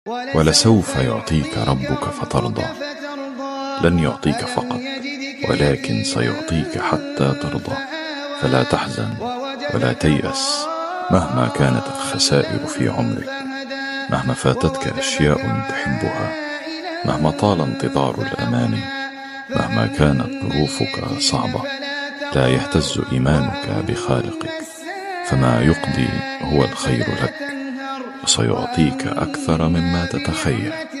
ولسوف يعطيك ربك فترضى. لن يعطيك فقط، ولكن سيعطيك حتى ترضى. فلا تحزن ولا تيأس مهما كانت الخسائر في عمرك، مهما فاتتك أشياء تحبها، مهما طال انتظار الأماني، مهما كانت ظروفك صعبة. لا يهتز إيمانك بخالقك، فما يقضي هو الخير لك، وسيعطيك أكثر مما تتخيل.